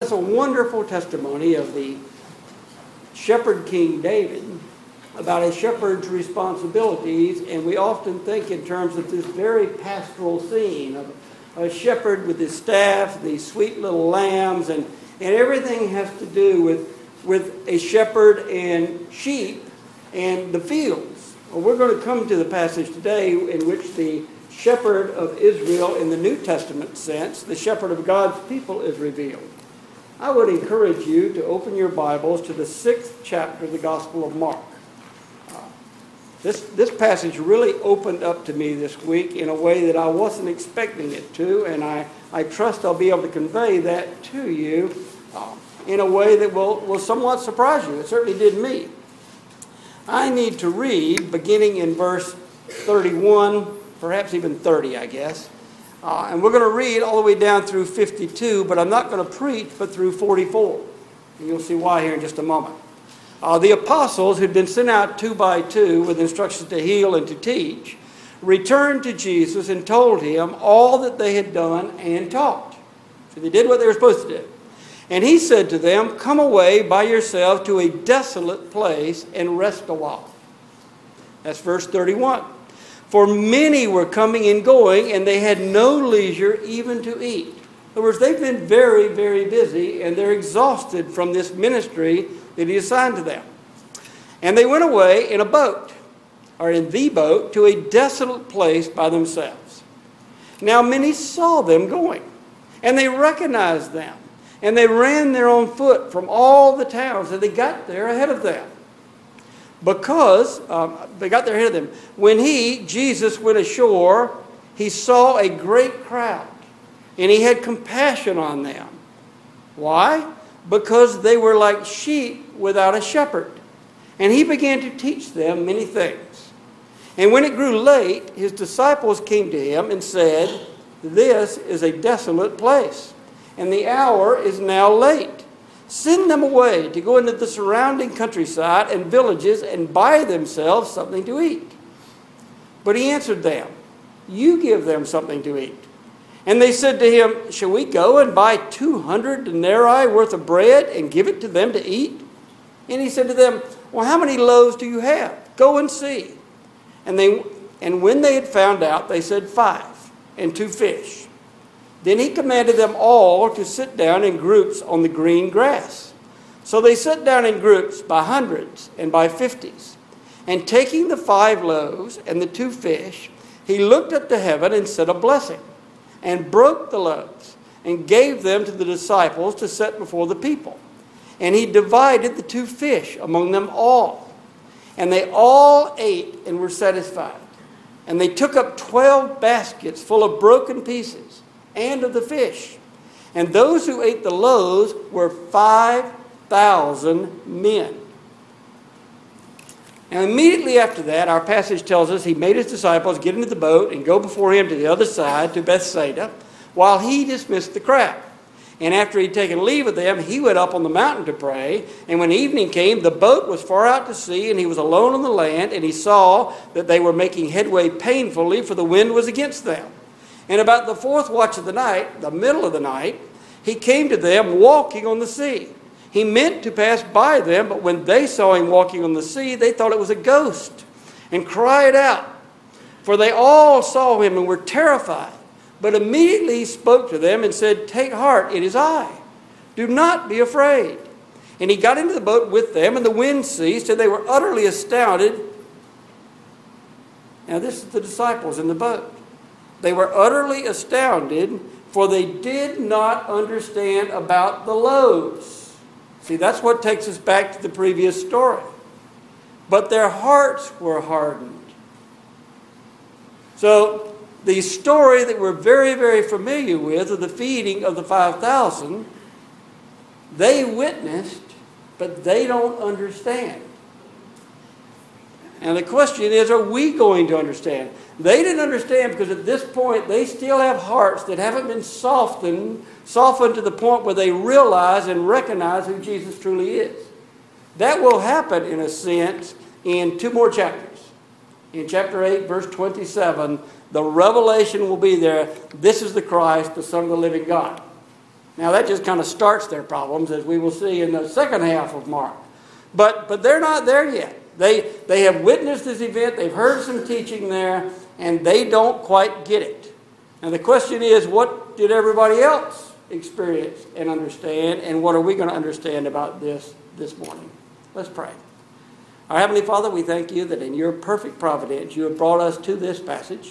a wonderful testimony of the shepherd King David about a shepherd's responsibilities, and we often think in terms of this very pastoral scene of a shepherd with his staff, these sweet little lambs, and everything has to do with a shepherd and sheep and the fields. Well, we're going to come to the passage today in which the shepherd of Israel in the New Testament sense, the shepherd of God's people, is revealed. I would encourage you to open your Bibles to the 6th chapter of the Gospel of Mark. This passage really opened up to me this week in a way that I wasn't expecting it to, and I trust I'll be able to convey that to you in a way that will somewhat surprise you. It certainly did me. I need to read, beginning in verse 31, perhaps even 30, I guess. And we're going to read all the way down through 52, but I'm not going to preach but through 44. And you'll see why here in just a moment. The apostles, who'd been sent out 2 by 2 with instructions to heal and to teach, returned to Jesus and told him all that they had done and taught. So they did what they were supposed to do. And he said to them, "Come away by yourself to a desolate place and rest a while." That's verse 31. For many were coming and going, and they had no leisure even to eat. In other words, they've been very, very busy, and they're exhausted from this ministry that he assigned to them. And they went away in a boat, or in the boat, to a desolate place by themselves. Now many saw them going, and they recognized them, and they ran there on foot from all the towns, and they got there ahead of them. Because they got there ahead of them. When Jesus, went ashore, he saw a great crowd, and he had compassion on them. Why? Because they were like sheep without a shepherd. And he began to teach them many things. And when it grew late, his disciples came to him and said, "This is a desolate place, and the hour is now late. Send them away to go into the surrounding countryside and villages and buy themselves something to eat." But he answered them, "You give them something to eat." And they said to him, "Shall we go and buy 200 denarii worth of bread and give it to them to eat?" And he said to them, "Well, how many loaves do you have? Go and see." And when they had found out, they said, 5, and 2 fish. Then he commanded them all to sit down in groups on the green grass. So they sat down in groups by hundreds and by 50s. And taking the 5 loaves and the 2 fish, he looked up to heaven and said a blessing, and broke the loaves, and gave them to the disciples to set before the people. And he divided the 2 fish among them all. And they all ate and were satisfied. And they took up 12 baskets full of broken pieces, and of the fish. And those who ate the loaves were 5,000 men. And immediately after that, our passage tells us he made his disciples get into the boat and go before him to the other side, to Bethsaida, while he dismissed the crowd. And after he'd taken leave of them, he went up on the mountain to pray. And when evening came, the boat was far out to sea, and he was alone on the land, and he saw that they were making headway painfully, for the wind was against them. And about the 4th watch of the night, the middle of the night, he came to them walking on the sea. He meant to pass by them, but when they saw him walking on the sea, they thought it was a ghost, and cried out. For they all saw him and were terrified. But immediately he spoke to them and said, "Take heart, it is I. Do not be afraid." And he got into the boat with them, and the wind ceased, and they were utterly astounded. Now this is the disciples in the boat. They were utterly astounded, for they did not understand about the loaves. See, that's what takes us back to the previous story. But their hearts were hardened. So the story that we're very, very familiar with of the feeding of the 5,000, they witnessed, but they don't understand. And the question is, are we going to understand? They didn't understand because at this point they still have hearts that haven't been softened to the point where they realize and recognize who Jesus truly is. That will happen in a sense in 2 more chapters. In chapter 8, verse 27, the revelation will be there. This is the Christ, the Son of the living God. Now that just kind of starts their problems, as we will see in the second half of Mark. But they're not there yet. They have witnessed this event, they've heard some teaching there, and they don't quite get it. Now the question is, what did everybody else experience and understand, and what are we going to understand about this morning? Let's pray. Our Heavenly Father, we thank you that in your perfect providence you have brought us to this passage.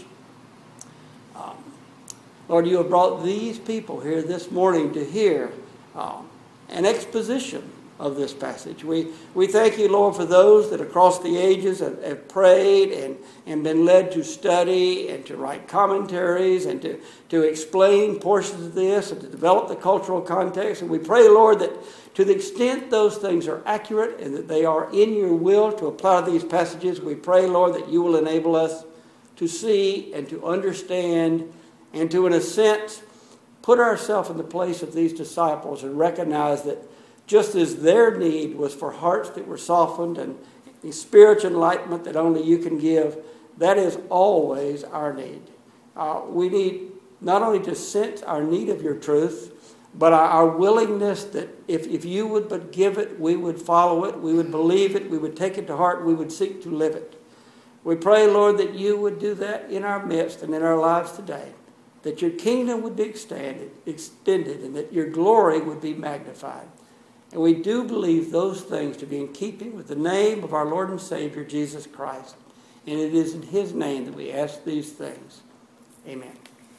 Lord, you have brought these people here this morning to hear an exposition of this passage. We thank you, Lord, for those that across the ages have prayed and been led to study and to write commentaries and to explain portions of this and to develop the cultural context. And we pray, Lord, that to the extent those things are accurate and that they are in your will to apply to these passages, we pray, Lord, that you will enable us to see and to understand and to, in a sense, put ourselves in the place of these disciples and recognize that just as their need was for hearts that were softened and the spiritual enlightenment that only you can give, that is always our need. We need not only to sense our need of your truth, but our willingness that if you would but give it, we would follow it, we would believe it, we would take it to heart, we would seek to live it. We pray, Lord, that you would do that in our midst and in our lives today, that your kingdom would be extended, and that your glory would be magnified. And we do believe those things to be in keeping with the name of our Lord and Savior, Jesus Christ. And it is in his name that we ask these things. Amen.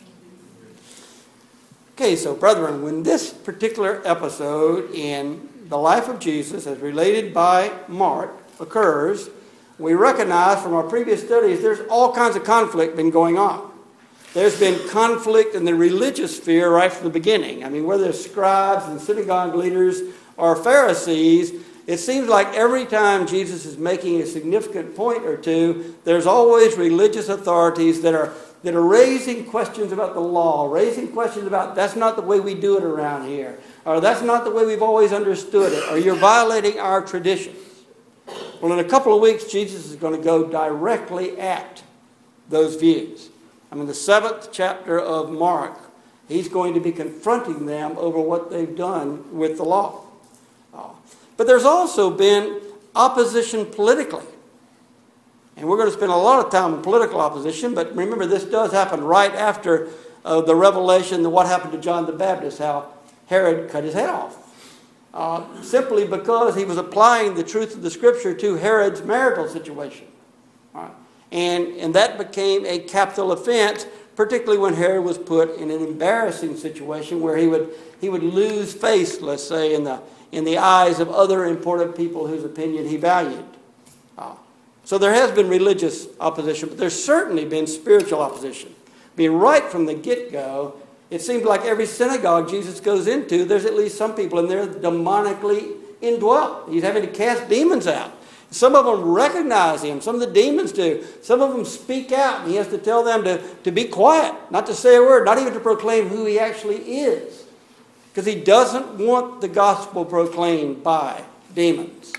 Okay, so brethren, when this particular episode in the life of Jesus, as related by Mark, occurs, we recognize from our previous studies there's all kinds of conflict been going on. There's been conflict in the religious sphere right from the beginning. I mean, whether it's scribes and synagogue leaders or Pharisees, it seems like every time Jesus is making a significant point or two, there's always religious authorities that are raising questions about the law, raising questions about that's not the way we do it around here, or that's not the way we've always understood it, or you're violating our traditions. Well, in a couple of weeks, Jesus is going to go directly at those views. I mean, the 7th chapter of Mark, he's going to be confronting them over what they've done with the law. But there's also been opposition politically. And we're going to spend a lot of time on political opposition, but remember, this does happen right after the revelation of what happened to John the Baptist, how Herod cut his head off. Simply because he was applying the truth of the Scripture to Herod's marital situation. All right. And that became a capital offense, particularly when Herod was put in an embarrassing situation where he would lose face, let's say, in the eyes of other important people whose opinion he valued. So there has been religious opposition, but there's certainly been spiritual opposition. I mean, right from the get-go, it seems like every synagogue Jesus goes into, there's at least some people in there demonically indwelt. He's having to cast demons out. Some of them recognize him. Some of the demons do. Some of them speak out, and he has to tell them to be quiet, not to say a word, not even to proclaim who he actually is, because he doesn't want the gospel proclaimed by demons.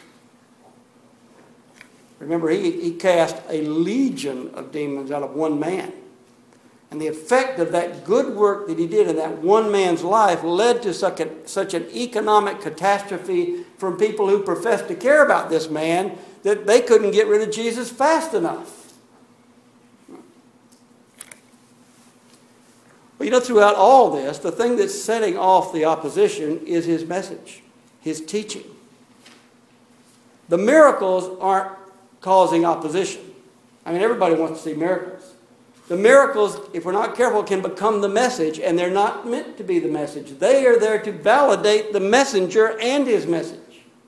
Remember, he cast a legion of demons out of one man. And the effect of that good work that he did in that one man's life led to such an economic catastrophe from people who professed to care about this man that they couldn't get rid of Jesus fast enough. Well, throughout all this, the thing that's setting off the opposition is his message, his teaching. The miracles aren't causing opposition. I mean, everybody wants to see miracles. The miracles, if we're not careful, can become the message, and they're not meant to be the message. They are there to validate the messenger and his message.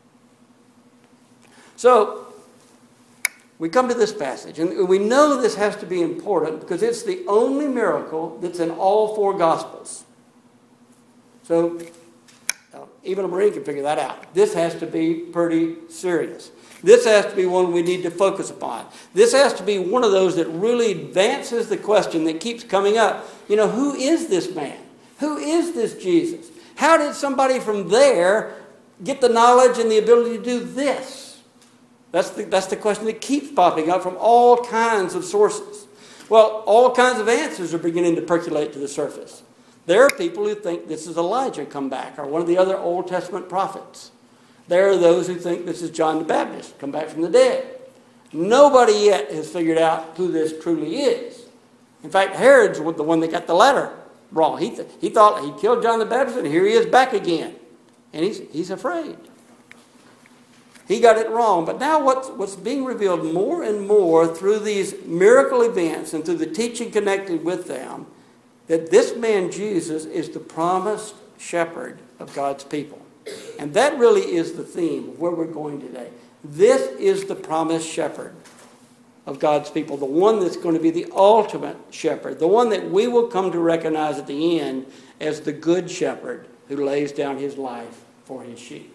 So, we come to this passage, and we know this has to be important because it's the only miracle that's in all 4 Gospels. So, even a Marine can figure that out. This has to be pretty serious. This has to be one we need to focus upon. This has to be one of those that really advances the question that keeps coming up. Who is this man? Who is this Jesus? How did somebody from there get the knowledge and the ability to do this? That's the question that keeps popping up from all kinds of sources. Well, all kinds of answers are beginning to percolate to the surface. There are people who think this is Elijah come back, or one of the other Old Testament prophets. There are those who think this is John the Baptist, come back from the dead. Nobody yet has figured out who this truly is. In fact, Herod's the one that got the latter wrong. He thought he killed John the Baptist, and here he is back again. And he's afraid. He got it wrong. But now what's being revealed more and more through these miracle events and through the teaching connected with them, that this man Jesus is the promised shepherd of God's people. And that really is the theme of where we're going today. This is the promised shepherd of God's people, the one that's going to be the ultimate shepherd, the one that we will come to recognize at the end as the good shepherd who lays down his life for his sheep.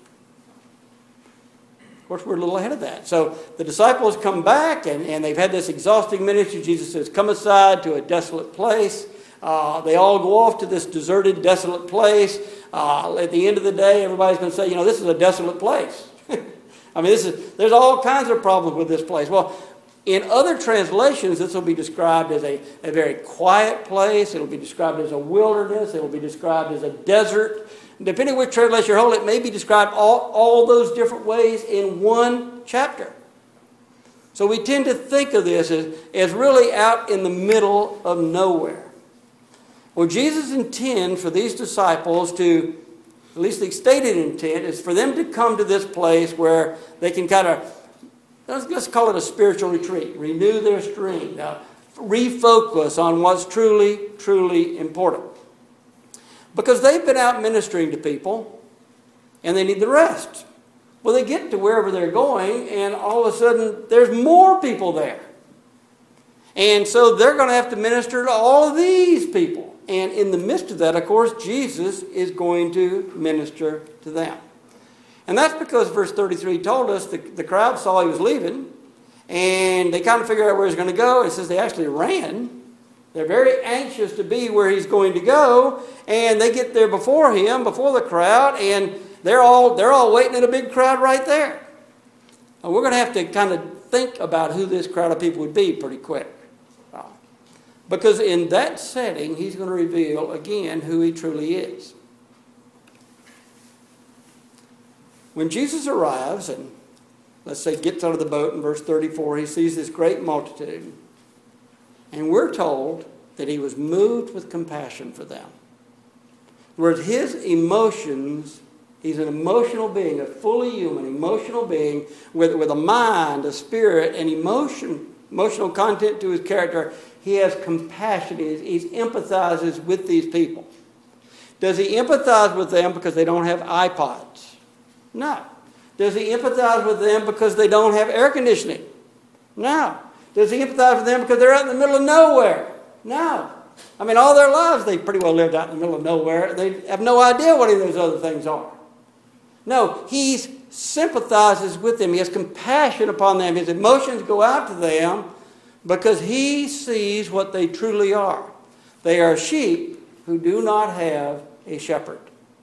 Of course, we're a little ahead of that. So the disciples come back, and they've had this exhausting ministry. Jesus says, come aside to a desolate place. They all go off to this deserted, desolate place. At the end of the day, everybody's going to say, this is a desolate place. I mean, there's all kinds of problems with this place. Well, in other translations, this will be described as a very quiet place. It'll be described as a wilderness. It'll be described as a desert. Depending on which translation you hold, it may be described all those different ways in one chapter. So we tend to think of this as really out in the middle of nowhere. Well, Jesus' intent for these disciples to, at least the stated intent, is for them to come to this place where they can kind of, let's call it a spiritual retreat, renew their strength, refocus on what's truly, truly important. Because they've been out ministering to people, and they need the rest. Well, they get to wherever they're going, and all of a sudden, there's more people there. And so they're going to have to minister to all of these people. And in the midst of that, of course, Jesus is going to minister to them. And that's because verse 33 told us the crowd saw he was leaving, and they kind of figured out where he's going to go. It says they actually ran. They're very anxious to be where he's going to go, and they get there before him, before the crowd, and they're all waiting in a big crowd right there. And we're going to have to kind of think about who this crowd of people would be pretty quick. Because in that setting, he's going to reveal again who he truly is. When Jesus arrives and, let's say, gets out of the boat in verse 34, he sees this great multitude. And we're told that he was moved with compassion for them. Whereas his emotions, he's an emotional being, a fully human, emotional being with a mind, a spirit, and emotional content to his character. He has compassion. He empathizes with these people. Does he empathize with them because they don't have iPods? No. Does he empathize with them because they don't have air conditioning? No. Does he empathize with them because they're out in the middle of nowhere? No. I mean, all their lives they've pretty well lived out in the middle of nowhere. They have no idea what any of those other things are. No, he sympathizes with them. He has compassion upon them. His emotions go out to them because he sees what they truly are. They are sheep who do not have a shepherd.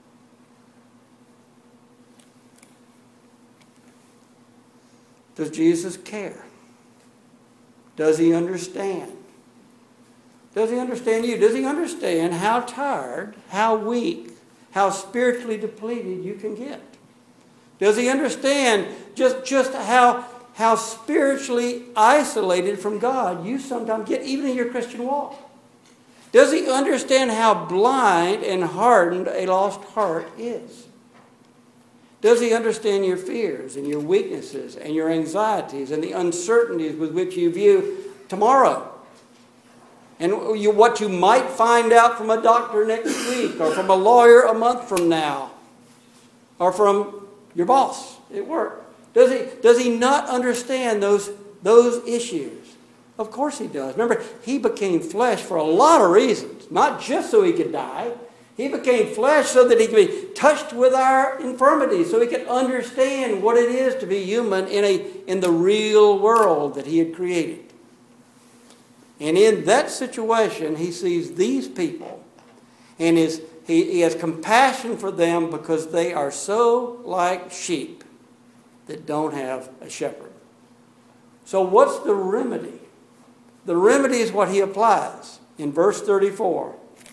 Does Jesus care? Does he understand? Does he understand you? Does he understand how tired, how weak, how spiritually depleted you can get? Does he understand just how spiritually isolated from God you sometimes get, even in your Christian walk? Does he understand how blind and hardened a lost heart is? Does he understand your fears and your weaknesses and your anxieties and the uncertainties with which you view tomorrow? And what you might find out from a doctor next week, or from a lawyer a month from now, or from your boss at work? Does he not understand those issues? Of course he does. Remember, he became flesh for a lot of reasons, not just so he could die. He became flesh so that he could be touched with our infirmities, so he could understand what it is to be human in the real world that he had created. And in that situation, he sees these people, and he has compassion for them because they are so like sheep that don't have a shepherd. So what's the remedy? The remedy is what he applies in verse 34.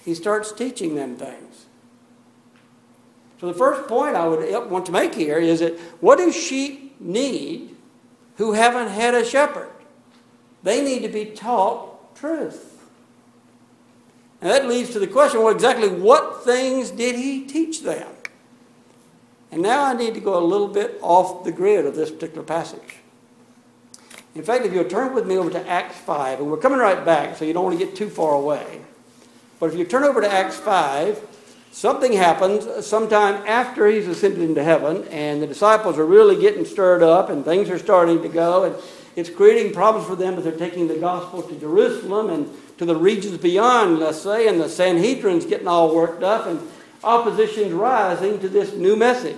he starts teaching them things. So the first point I would want to make here is that what do sheep need who haven't had a shepherd? They need to be taught truth. And that leads to the question, well, exactly what things did he teach them? And now I need to go a little bit off the grid of this particular passage. In fact, if you'll turn with me over to Acts 5, and we're coming right back, so you don't want to get too far away. But if you turn over to Acts 5, something happens sometime after he's ascended into heaven, and the disciples are really getting stirred up, and things are starting to go, and it's creating problems for them as they're taking the gospel to Jerusalem and to the regions beyond, let's say, and the Sanhedrin's getting all worked up, and opposition's rising to this new message.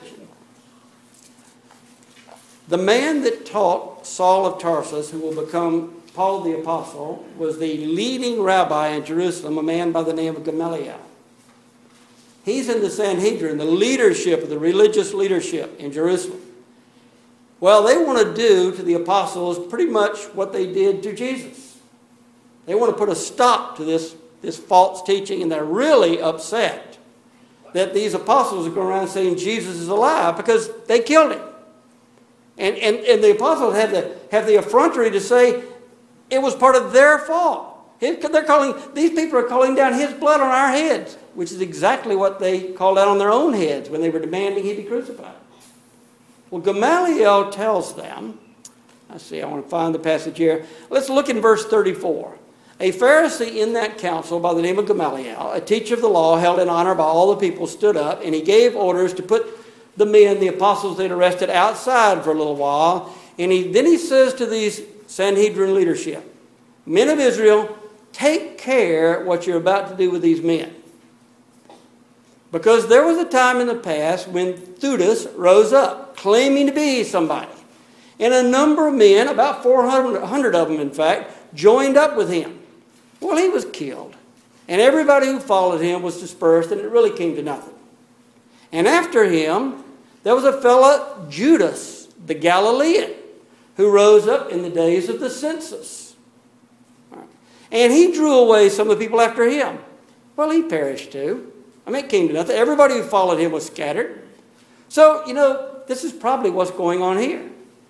The man that taught Saul of Tarsus, who will become Paul the Apostle, was the leading rabbi in Jerusalem, a man by the name of Gamaliel. He's in the Sanhedrin, the leadership of the religious leadership in Jerusalem. Well, they want to do to the apostles pretty much what they did to Jesus. They want to put a stop to this false teaching, and they're really upset that these apostles are going around saying Jesus is alive because they killed him. And the apostles have the effrontery to say it was part of their fault. These people are calling down his blood on our heads, which is exactly what they called out on their own heads when they were demanding he be crucified. Well, Gamaliel tells them, I want to find the passage here. Let's look in verse 34. A Pharisee in that council by the name of Gamaliel, a teacher of the law held in honor by all the people, stood up, and he gave orders to put the men, the apostles they'd arrested, outside for a little while. And then he says to these Sanhedrin leadership, men of Israel, take care what you're about to do with these men. Because there was a time in the past when Theudas rose up, claiming to be somebody. And a number of men, about 400 of them in fact, joined up with him. Well, he was killed. And everybody who followed him was dispersed, and it really came to nothing. And after him, there was a fellow, Judas, the Galilean, who rose up in the days of the census. And he drew away some of the people after him. Well, he perished too. It came to nothing. Everybody who followed him was scattered. So, this is probably what's going on here.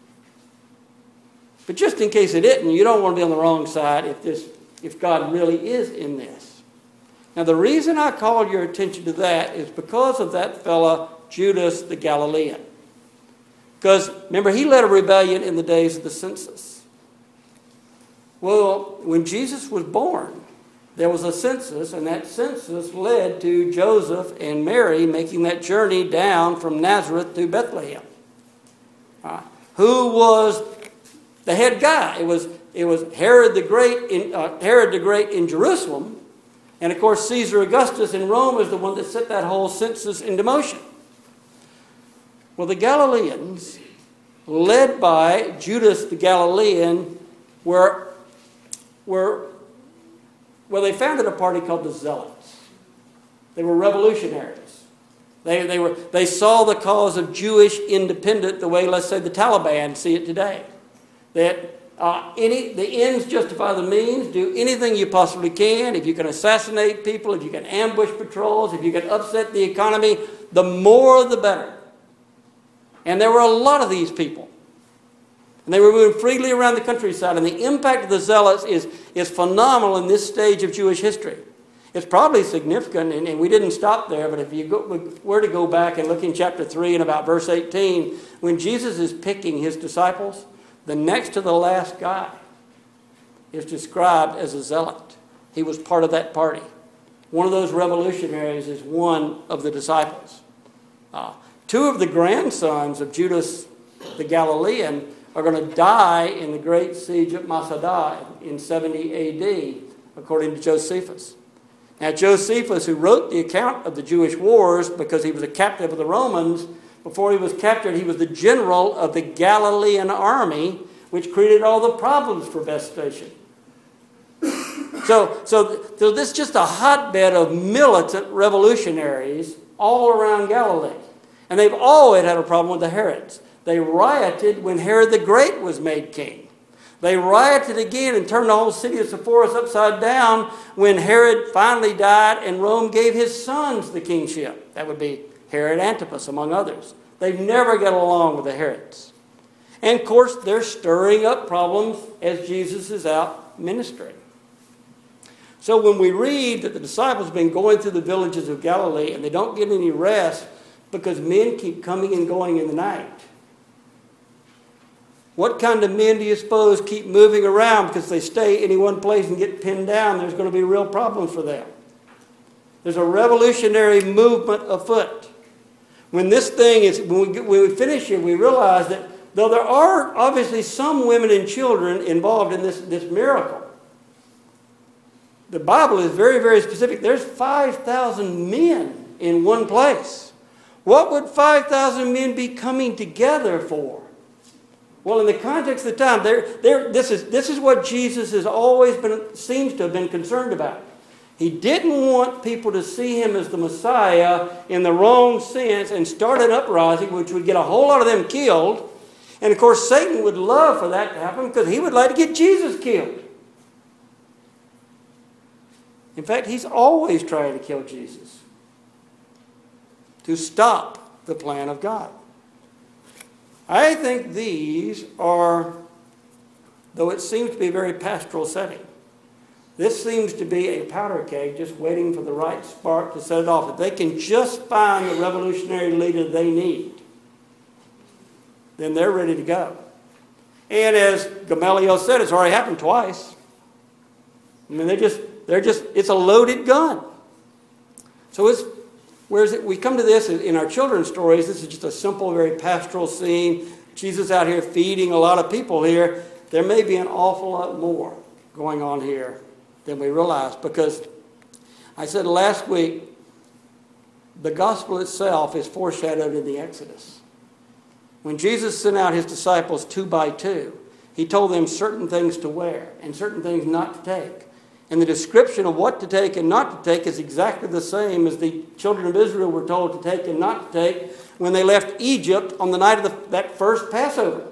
But just in case it isn't, you don't want to be on the wrong side if God really is in this. Now, the reason I called your attention to that is because of that fellow, Judas the Galilean. Because, remember, he led a rebellion in the days of the census. Well, when Jesus was born, there was a census, and that census led to Joseph and Mary making that journey down from Nazareth to Bethlehem. Who was the head guy? It was Herod the Great in Jerusalem, and of course Caesar Augustus in Rome is the one that set that whole census into motion. Well, the Galileans, led by Judas the Galilean, they founded a party called the Zealots. They were revolutionaries. They saw the cause of Jewish independence the way, let's say, the Taliban see it today. That the ends justify the means. Do anything you possibly can. If you can assassinate people, if you can ambush patrols, if you can upset the economy, the more the better. And there were a lot of these people. And they were moving freely around the countryside. And the impact of the Zealots is phenomenal in this stage of Jewish history. It's probably significant, and we didn't stop there, but if you were to go back and look in chapter 3 and about verse 18, when Jesus is picking his disciples, the next to the last guy is described as a zealot. He was part of that party. One of those revolutionaries is one of the disciples. Two of the grandsons of Judas the Galilean are going to die in the great siege at Masada in 70 A.D., according to Josephus. Now, Josephus, who wrote the account of the Jewish wars because he was a captive of the Romans, before he was captured, he was the general of the Galilean army, which created all the problems for Vespasian. So this is just a hotbed of militant revolutionaries all around Galilee. And they've always had a problem with the Herods. They rioted when Herod the Great was made king. They rioted again and turned the whole city of Sepphoris upside down when Herod finally died and Rome gave his sons the kingship. That would be Herod Antipas, among others. They've never got along with the Herods. And of course, they're stirring up problems as Jesus is out ministering. So when we read that the disciples have been going through the villages of Galilee and they don't get any rest because men keep coming and going in the night. What kind of men do you suppose keep moving around because they stay in one place and get pinned down? There's going to be real problems for them. There's a revolutionary movement afoot. When we finish here, we realize that though there are obviously some women and children involved in this miracle, the Bible is very, very specific. There's 5,000 men in one place. What would 5,000 men be coming together for? Well, in the context of the time, this is what Jesus has always seems to have been concerned about. He didn't want people to see him as the Messiah in the wrong sense and start an uprising which would get a whole lot of them killed. And of course, Satan would love for that to happen because he would like to get Jesus killed. In fact, he's always trying to kill Jesus to stop the plan of God. I think these are, though it seems to be a very pastoral setting, this seems to be a powder keg just waiting for the right spark to set it off. If they can just find the revolutionary leader they need, then they're ready to go. And as Gamaliel said, it's already happened twice. I mean, it's a loaded gun. So we come to this in our children's stories. This is just a simple, very pastoral scene. Jesus out here feeding a lot of people here. There may be an awful lot more going on here than we realize, because I said last week, the gospel itself is foreshadowed in the Exodus. When Jesus sent out his disciples 2 by 2, he told them certain things to wear and certain things not to take. And the description of what to take and not to take is exactly the same as the children of Israel were told to take and not to take when they left Egypt on the night of that first Passover.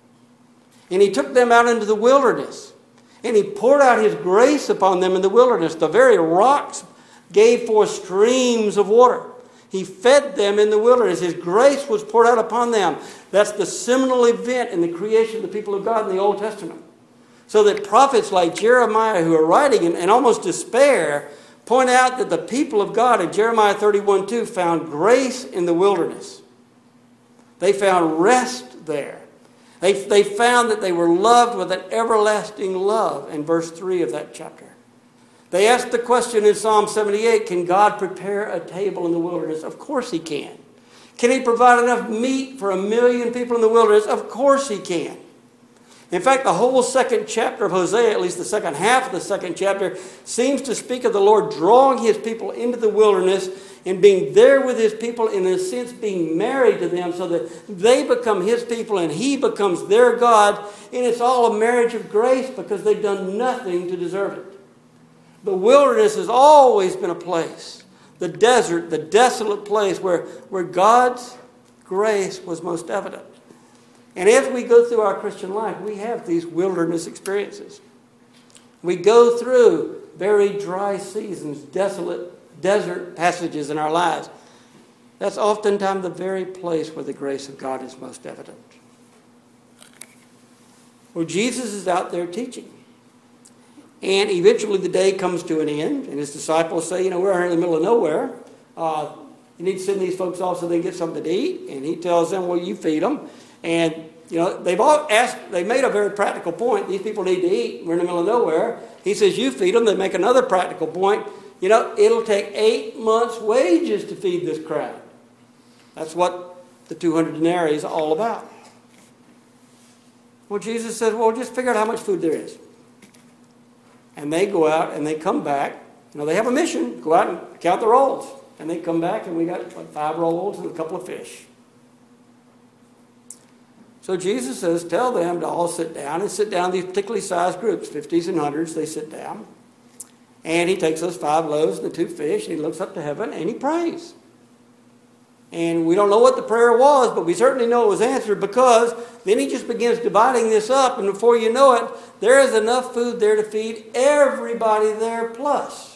And he took them out into the wilderness. And he poured out his grace upon them in the wilderness. The very rocks gave forth streams of water. He fed them in the wilderness. His grace was poured out upon them. That's the seminal event in the creation of the people of God in the Old Testament. So that prophets like Jeremiah, who are writing in almost despair, point out that the people of God in Jeremiah 31:2 found grace in the wilderness. They found rest there. They found that they were loved with an everlasting love in verse 3 of that chapter. They asked the question in Psalm 78, can God prepare a table in the wilderness? Of course he can. Can he provide enough meat for 1 million people in the wilderness? Of course he can. In fact, the whole second chapter of Hosea, at least the second half of the second chapter, seems to speak of the Lord drawing his people into the wilderness and being there with his people, in a sense being married to them so that they become his people and he becomes their God. And it's all a marriage of grace because they've done nothing to deserve it. The wilderness has always been a place, the desert, the desolate place where God's grace was most evident. And as we go through our Christian life, we have these wilderness experiences. We go through very dry seasons, desolate desert passages in our lives. That's oftentimes the very place where the grace of God is most evident. Well, Jesus is out there teaching. And eventually the day comes to an end, and his disciples say, we're here in the middle of nowhere. You need to send these folks off so they can get something to eat. And he tells them, well, you feed them. And, they made a very practical point. These people need to eat. We're in the middle of nowhere. He says, you feed them. They make another practical point. It'll take 8 months' wages to feed this crowd. That's what the 200 denarii is all about. Well, Jesus says, well, just figure out how much food there is. And they go out and they come back. They have a mission. Go out and count the rolls. And they come back and we got 5 rolls and a couple of fish. So Jesus says, tell them to all sit down, and sit down, these particularly sized groups, 50s and 100s, they sit down. And he takes those 5 loaves and the 2 fish, and he looks up to heaven and he prays. And we don't know what the prayer was, but we certainly know it was answered, because then he just begins dividing this up, and before you know it, there is enough food there to feed everybody there plus.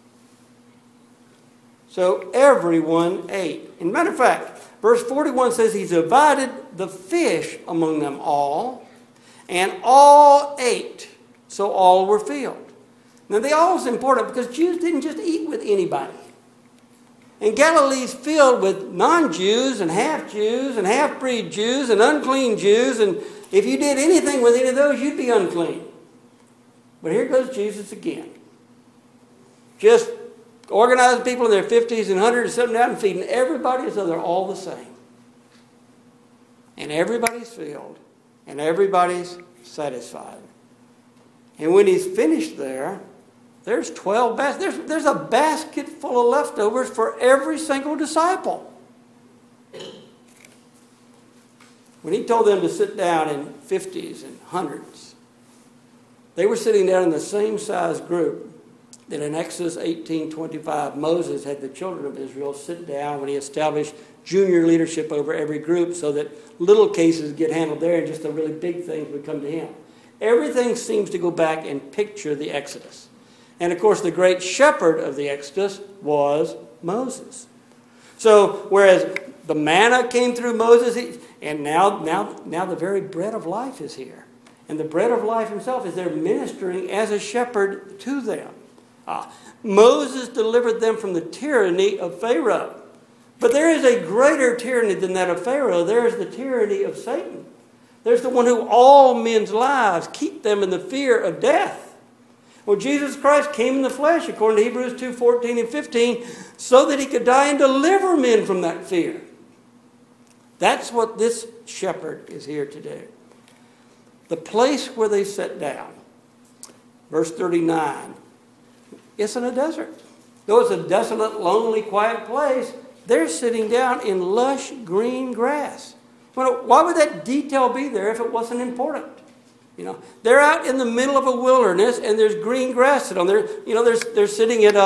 So everyone ate. And matter of fact, verse 41 says he divided the fish among them all, and all ate, so all were filled. Now the all is important because Jews didn't just eat with anybody. And Galilee is filled with non-Jews and half-Jews and half-breed Jews and unclean Jews. And if you did anything with any of those, you'd be unclean. But here goes Jesus again. Just organizing people in their 50s and 100s, sitting down and feeding everybody as though they're all the same. And everybody's filled. And everybody's satisfied. And when he's finished there, there's 12 baskets. There's a basket full of leftovers for every single disciple. When he told them to sit down in 50s and 100s, they were sitting down in the same size group that in Exodus 18:25, Moses had the children of Israel sit down when he established junior leadership over every group so that little cases get handled there and just the really big things would come to him. Everything seems to go back and picture the Exodus. And of course, the great shepherd of the Exodus was Moses. So, whereas the manna came through Moses, and now the very bread of life is here. And the bread of life himself is there ministering as a shepherd to them. Moses delivered them from the tyranny of Pharaoh. But there is a greater tyranny than that of Pharaoh. There is the tyranny of Satan. There's the one who all men's lives keep them in the fear of death. Well, Jesus Christ came in the flesh, according to Hebrews 2:14 and 15, so that he could die and deliver men from that fear. That's what this shepherd is here to do. The place where they sat down, verse 39, it's in a desert. Though it's a desolate, lonely, quiet place, they're sitting down in lush green grass. Well, why would that detail be there if it wasn't important? They're out in the middle of a wilderness, and there's green grass on there. They're sitting at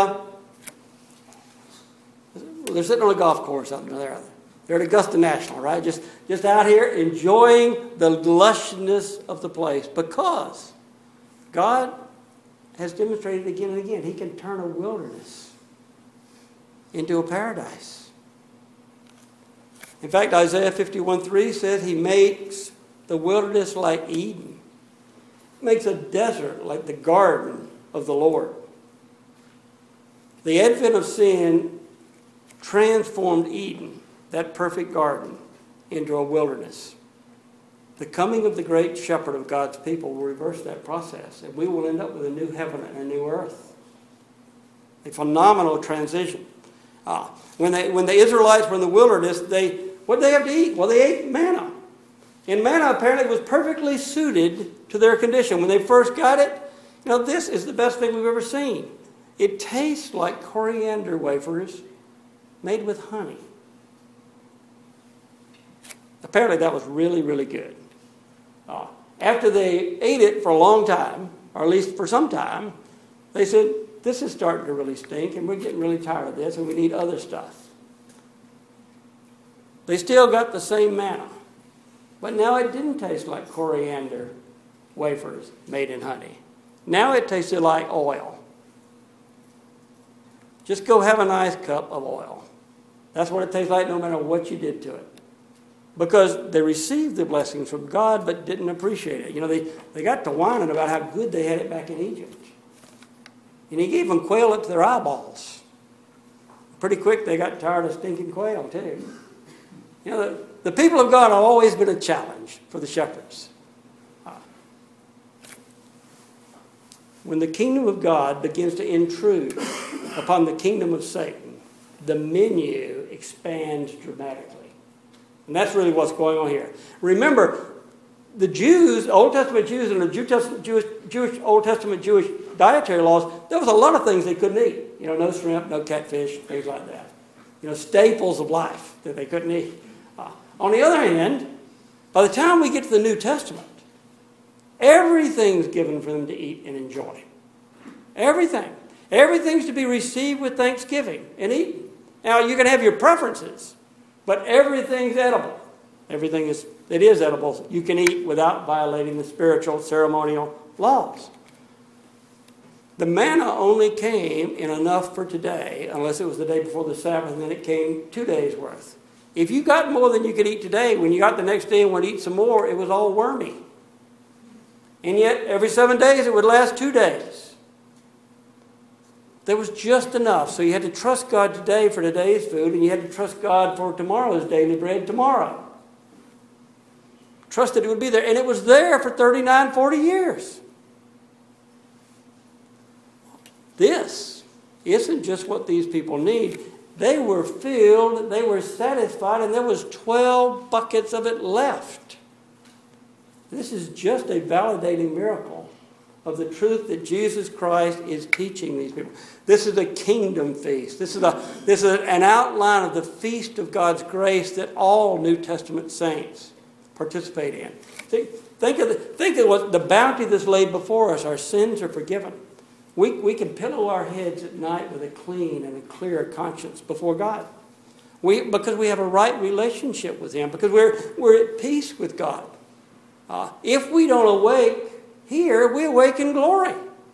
they're sitting on a golf course out there. They're at Augusta National, right? Just out here enjoying the lushness of the place, because God has demonstrated again and again He can turn a wilderness into a paradise. In fact, Isaiah 51:3 says He makes the wilderness like Eden. Makes a desert like the garden of the Lord. The advent of sin transformed Eden, that perfect garden, into a wilderness. The coming of the great shepherd of God's people will reverse that process, and we will end up with a new heaven and a new earth. A phenomenal transition. When the Israelites were in the wilderness, what did they have to eat? Well, they ate manna. And manna apparently was perfectly suited to their condition. When they first got it, this is the best thing we've ever seen. It tastes like coriander wafers made with honey. Apparently that was really, really good. After they ate it for a long time, or at least for some time, they said, this is starting to really stink, and we're getting really tired of this, and we need other stuff. They still got the same manna. But now it didn't taste like coriander wafers made in honey. Now it tasted like oil. Just go have a nice cup of oil. That's what it tastes like no matter what you did to it. Because they received the blessings from God but didn't appreciate it. They got to whining about how good they had it back in Egypt. And He gave them quail up to their eyeballs. Pretty quick they got tired of stinking quail too. The people of God have always been a challenge for the shepherds. When the kingdom of God begins to intrude upon the kingdom of Satan, the menu expands dramatically. And that's really what's going on here. Remember, the Jews, Old Testament Jews, and the Old Testament Jewish dietary laws, there was a lot of things they couldn't eat. No shrimp, no catfish, things like that. Staples of life that they couldn't eat. On the other hand, by the time we get to the New Testament, everything's given for them to eat and enjoy. Everything. Everything's to be received with thanksgiving and eaten. Now, you can have your preferences, But everything's edible. Everything it is edible. You can eat without violating the spiritual ceremonial laws. The manna only came in enough for today, unless it was the day before the Sabbath, and then it came 2 days' worth. If you got more than you could eat today, when you got the next day and wanted to eat some more, it was all wormy. And yet, every 7 days, it would last 2 days. There was just enough. So you had to trust God today for today's food, and you had to trust God for tomorrow's daily bread tomorrow. Trusted it would be there. And it was there for 39, 40 years. This isn't just what these people need. They were filled, they were satisfied, and there was 12 buckets of it left. This is just a validating miracle of the truth that Jesus Christ is teaching these people. This is a kingdom feast. This is an outline of the feast of God's grace that all New Testament saints participate in. Think of what the bounty that's laid before us. Our sins are forgiven. We can pillow our heads at night with a clean and a clear conscience before God. Because we have a right relationship with Him. Because we're at peace with God. If we don't awake here, we awake in glory.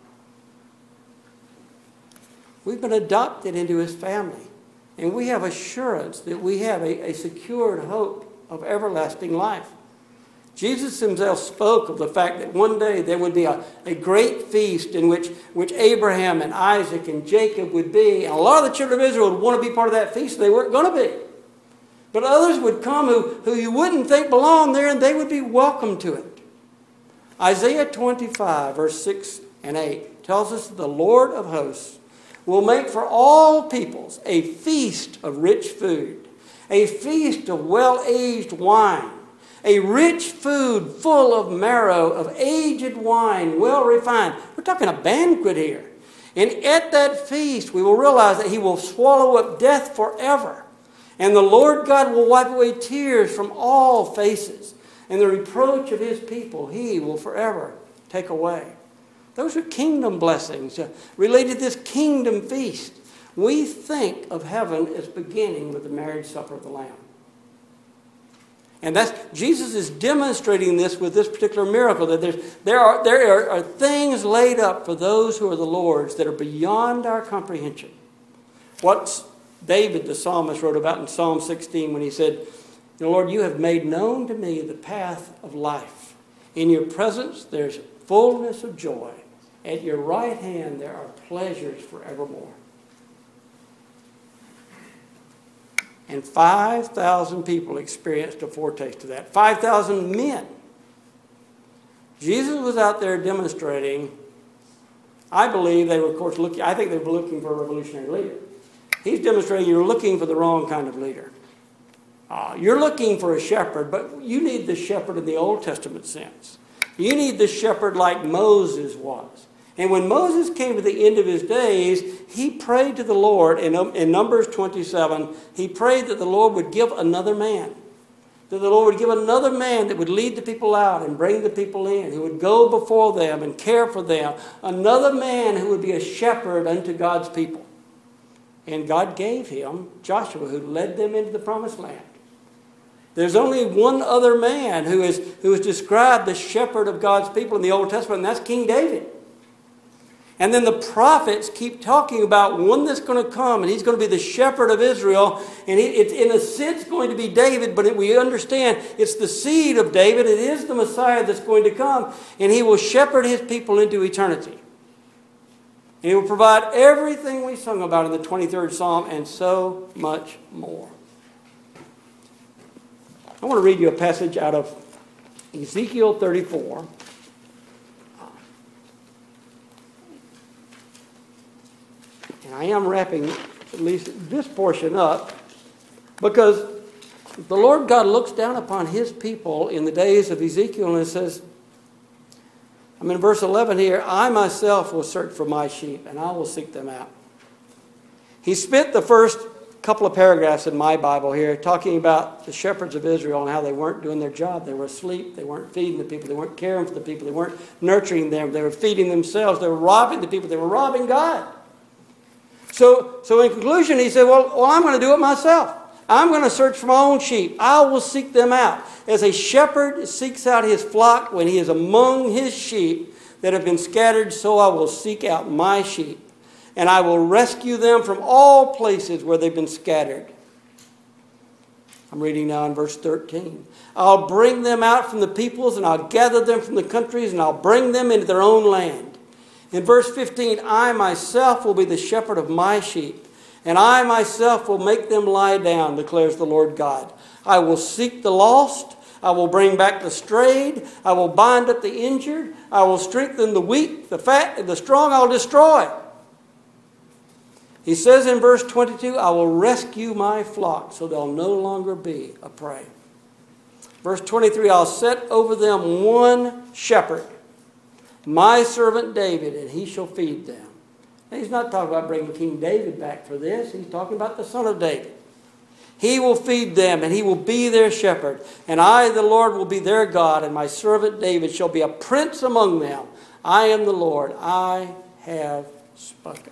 We've been adopted into His family. And we have assurance that we have a secured hope of everlasting life. Jesus himself spoke of the fact that one day there would be a great feast in which Abraham and Isaac and Jacob would be. And a lot of the children of Israel would want to be part of that feast. They weren't going to be. But others would come who you wouldn't think belonged there, and they would be welcome to it. Isaiah 25, verse 6 and 8 tells us that the Lord of hosts will make for all peoples a feast of rich food, a feast of well-aged wine, a rich food full of marrow, of aged wine, well refined. We're talking a banquet here. And at that feast, we will realize that He will swallow up death forever. And the Lord God will wipe away tears from all faces. And the reproach of His people He will forever take away. Those are kingdom blessings related to this kingdom feast. We think of heaven as beginning with the marriage supper of the Lamb. And Jesus is demonstrating this with this particular miracle, that there are things laid up for those who are the Lord's that are beyond our comprehension. What David, the psalmist, wrote about in Psalm 16 when he said, Lord, you have made known to me the path of life. In your presence there's fullness of joy. At your right hand there are pleasures forevermore. And 5,000 people experienced a foretaste of that. 5,000 men. Jesus was out there demonstrating. I believe they were, of course, I think they were looking for a revolutionary leader. He's demonstrating you're looking for the wrong kind of leader. You're looking for a shepherd, but you need the shepherd in the Old Testament sense. You need the shepherd like Moses was. And when Moses came to the end of his days, he prayed to the Lord in Numbers 27. He prayed that the Lord would give another man. That the Lord would give another man that would lead the people out and bring the people in, who would go before them and care for them. Another man who would be a shepherd unto God's people. And God gave him Joshua, who led them into the promised land. There's only one other man who is described the shepherd of God's people in the Old Testament, and that's King David. And then the prophets keep talking about one that's going to come, and he's going to be the shepherd of Israel. And it's in a sense going to be David, but we understand it's the seed of David. It is the Messiah that's going to come, and he will shepherd his people into eternity. And he will provide everything we sung about in the 23rd Psalm and so much more. I want to read you a passage out of Ezekiel 34. And I am wrapping at least this portion up because the Lord God looks down upon His people in the days of Ezekiel and says, I'm in verse 11 here, I myself will search for my sheep and I will seek them out. He spent the first couple of paragraphs in my Bible here talking about the shepherds of Israel and how they weren't doing their job. They were asleep. They weren't feeding the people. They weren't caring for the people. They weren't nurturing them. They were feeding themselves. They were robbing the people. They were robbing God. So in conclusion, he said, well, I'm going to do it myself. I'm going to search for my own sheep. I will seek them out. As a shepherd seeks out his flock when he is among his sheep that have been scattered, so I will seek out my sheep. And I will rescue them from all places where they've been scattered. I'm reading now in verse 13. I'll bring them out from the peoples, and I'll gather them from the countries, and I'll bring them into their own land. In verse 15, I myself will be the shepherd of my sheep, and I myself will make them lie down, declares the Lord God. I will seek the lost. I will bring back the strayed. I will bind up the injured. I will strengthen the weak, the fat, and the strong I'll destroy. He says in verse 22, I will rescue my flock so they'll no longer be a prey. Verse 23, I'll set over them one shepherd, my servant David, and he shall feed them. Now, he's not talking about bringing King David back for this. He's talking about the son of David. He will feed them, and he will be their shepherd. And I, the Lord, will be their God, and my servant David shall be a prince among them. I am the Lord. I have spoken.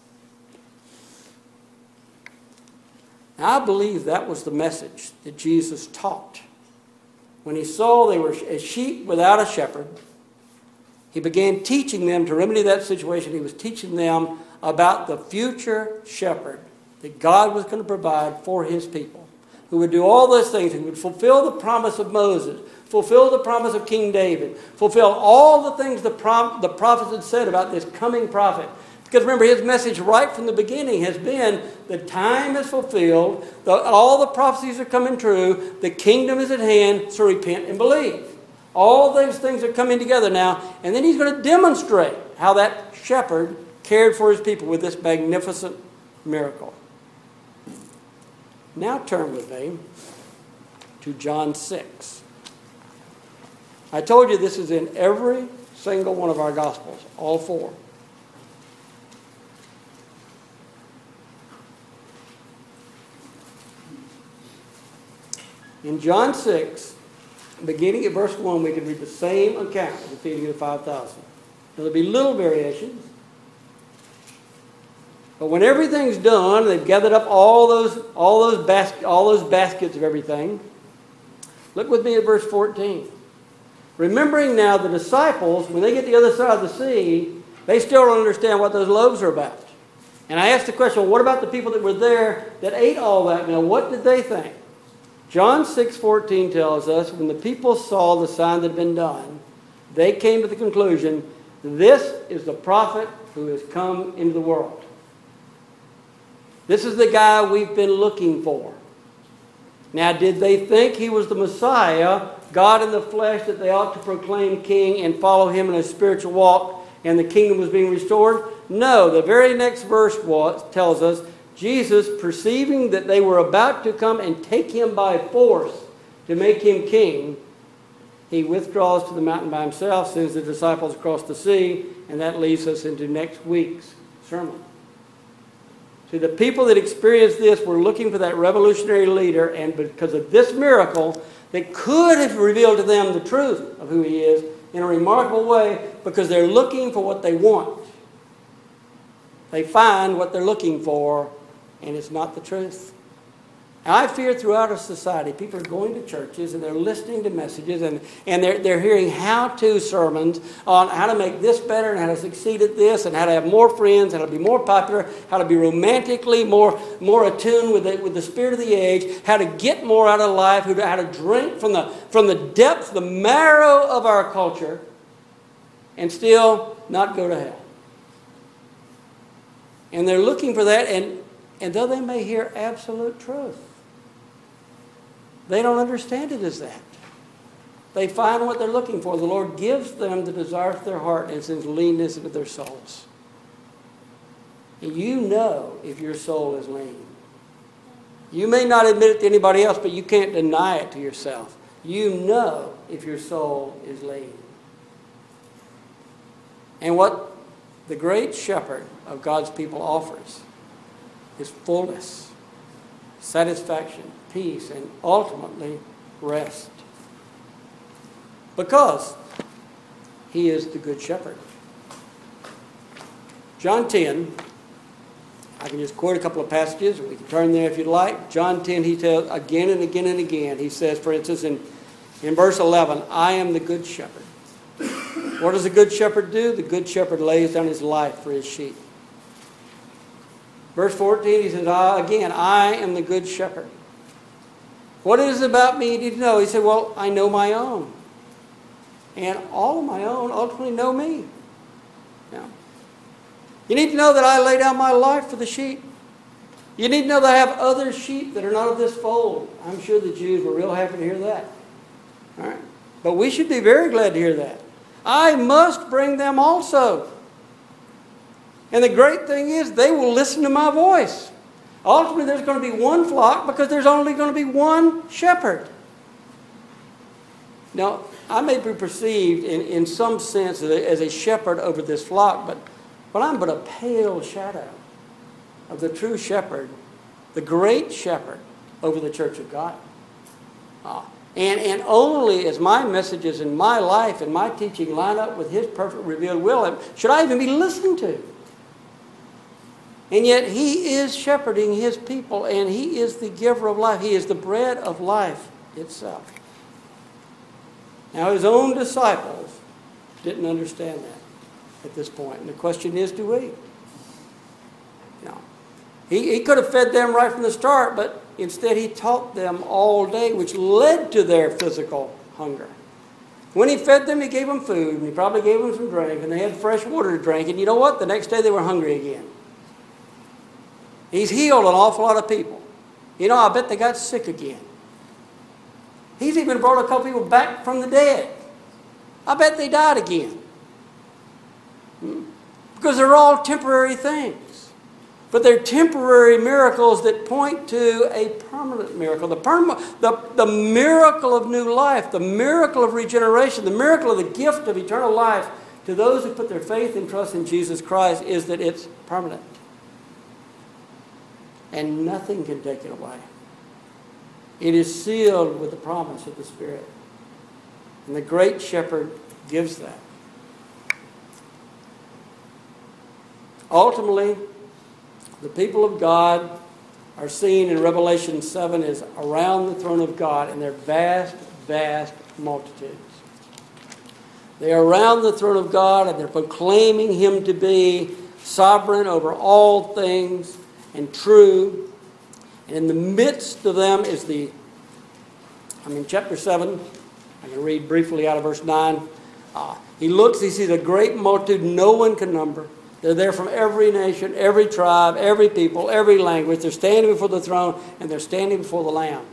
Now, I believe that was the message that Jesus taught. When he saw they were as sheep without a shepherd, he began teaching them to remedy that situation. He was teaching them about the future shepherd that God was going to provide for his people, who would do all those things, who would fulfill the promise of Moses, fulfill the promise of King David, fulfill all the things the prophets had said about this coming prophet. Because remember, his message right from the beginning has been, the time is fulfilled, all the prophecies are coming true, the kingdom is at hand, so repent and believe. All those things are coming together now, and then he's going to demonstrate how that shepherd cared for his people with this magnificent miracle. Now turn with me to John 6. I told you this is in every single one of our Gospels, all four. In John 6, beginning at verse 1, we can read the same account of the feeding of the 5,000. Now, there'll be little variations. But when everything's done, they've gathered up all those baskets of everything. Look with me at verse 14. Remembering now the disciples, when they get to the other side of the sea, they still don't understand what those loaves are about. And I asked the question, well, what about the people that were there that ate all that? Now, what did they think? John 6:14 tells us, when the people saw the sign that had been done, they came to the conclusion, this is the prophet who has come into the world. This is the guy we've been looking for. Now, did they think he was the Messiah, God in the flesh, that they ought to proclaim king and follow him in a spiritual walk, and the kingdom was being restored? No, the very next verse tells us, Jesus, perceiving that they were about to come and take him by force to make him king, he withdraws to the mountain by himself, sends the disciples across the sea, and that leads us into next week's sermon. See, the people that experienced this were looking for that revolutionary leader, and because of this miracle, that could have revealed to them the truth of who he is in a remarkable way, because they're looking for what they want. They find what they're looking for, and it's not the truth. And I fear throughout our society, people are going to churches and they're listening to messages and they're hearing how-to sermons on how to make this better and how to succeed at this and how to have more friends, how to be more popular, how to be romantically more attuned with the spirit of the age, how to get more out of life, how to drink from the depth, the marrow of our culture, and still not go to hell. And they're looking for that, and though they may hear absolute truth, they don't understand it as that. They find what they're looking for. The Lord gives them the desire of their heart and sends leanness into their souls. And you know if your soul is lean. You may not admit it to anybody else, but you can't deny it to yourself. You know if your soul is lean. And what the great shepherd of God's people offers is fullness, satisfaction, peace, and ultimately rest. Because he is the good shepherd. John 10, I can just quote a couple of passages, and we can turn there if you'd like. John 10, he tells again and again and again. He says, for instance, in verse 11, I am the good shepherd. What does the good shepherd do? The good shepherd lays down his life for his sheep. Verse 14, he says, again, I am the good shepherd. What is it about me you need to know? He said, well, I know my own. And all of my own ultimately know me. Now, you need to know that I lay down my life for the sheep. You need to know that I have other sheep that are not of this fold. I'm sure the Jews were real happy to hear that. All right? But we should be very glad to hear that. I must bring them also. And the great thing is, they will listen to my voice. Ultimately, there's going to be one flock because there's only going to be one shepherd. Now, I may be perceived in some sense as a shepherd over this flock, but I'm but a pale shadow of the true shepherd, the great shepherd over the church of God. And only as my messages in my life and my teaching line up with His perfect revealed will, should I even be listened to. And yet He is shepherding His people, and He is the giver of life. He is the bread of life itself. Now, His own disciples didn't understand that at this point. And the question is, do we? He could have fed them right from the start, but instead He taught them all day, which led to their physical hunger. When He fed them, He gave them food, and He probably gave them some drink, and they had fresh water to drink. And you know what? The next day they were hungry again. He's healed an awful lot of people. I bet they got sick again. He's even brought a couple people back from the dead. I bet they died again. Because they're all temporary things. But they're temporary miracles that point to a permanent miracle. The miracle of new life, the miracle of regeneration, the miracle of the gift of eternal life to those who put their faith and trust in Jesus Christ is that it's permanent. And nothing can take it away. It is sealed with the promise of the Spirit. And the great shepherd gives that. Ultimately, the people of God are seen in Revelation 7 as around the throne of God, and they're vast, vast multitudes. They are around the throne of God, and they're proclaiming Him to be sovereign over all things and true. And in the midst of them is chapter 7, I can read briefly out of verse 9. He looks, he sees a great multitude no one can number. They're there from every nation, every tribe, every people, every language. They're standing before the throne, and they're standing before the Lamb.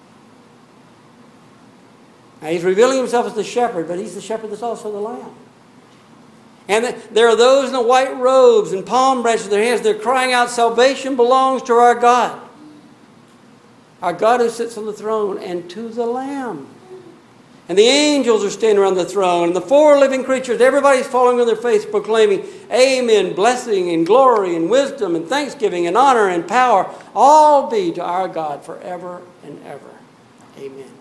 Now, He's revealing Himself as the shepherd, but He's the shepherd that's also the Lamb. And there are those in the white robes and palm branches in their hands. They're crying out, salvation belongs to our God. Our God who sits on the throne, and to the Lamb. And the angels are standing around the throne. And the four living creatures, everybody's falling on their face proclaiming, amen, blessing and glory and wisdom and thanksgiving and honor and power, all be to our God forever and ever. Amen.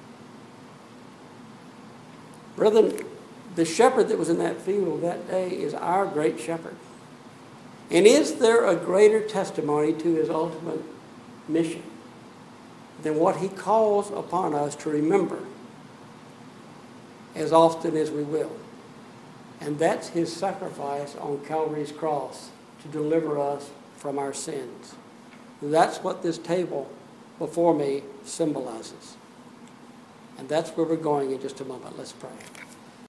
Brethren, the shepherd that was in that field that day is our great shepherd. And is there a greater testimony to His ultimate mission than what He calls upon us to remember as often as we will? And that's His sacrifice on Calvary's cross to deliver us from our sins. That's what this table before me symbolizes. And that's where we're going in just a moment. Let's pray.